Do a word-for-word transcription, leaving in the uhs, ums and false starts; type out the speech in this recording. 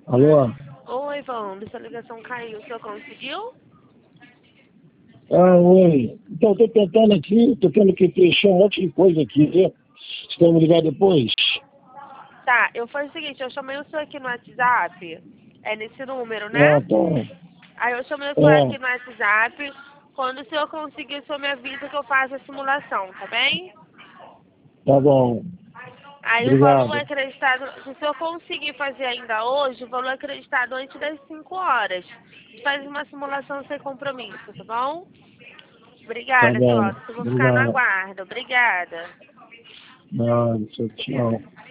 Alô? Oi, Wanda, sua ligação caiu. O senhor conseguiu? Ah, oi. Então, estou tentando aqui, estou tendo que fechar um monte de coisa aqui. Você quer me ligar depois? Tá, eu fiz o seguinte, eu chamei o senhor aqui no WhatsApp. É nesse número, né? Ah, tá. Aí eu chamei o senhor É, aqui no WhatsApp. Quando o senhor conseguir, o senhor me avisa que eu faço a simulação, tá bem? tá bom. Aí o valor Obrigado. acreditado, se o senhor conseguir fazer ainda hoje, o valor acreditado antes das cinco horas. A gente faz uma simulação sem compromisso, tá bom? Tá Obrigada, bom. senhora. Eu vou ficar na Obrigado. guarda. Obrigada. Não, tchau.